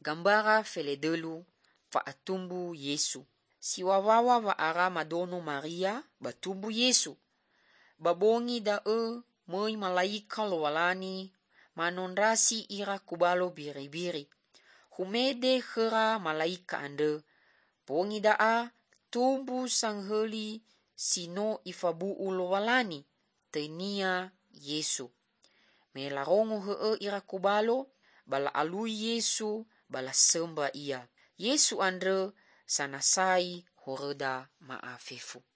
Gambara feledelu faatumbu Yesu. Si wawawa wa ara madono Maria batumbu Yesu. Babongi da moi malaika lo walani manondrasi ira kubalo biri-biri. Humede hera malaika ande. Bongi da tumbu sangheli sino ifabu lo walani. Tenia Yesu. Me larongo ira kubalo bala alui Yesu bala semba ia. Yesu andre sanasai horeda maafefu.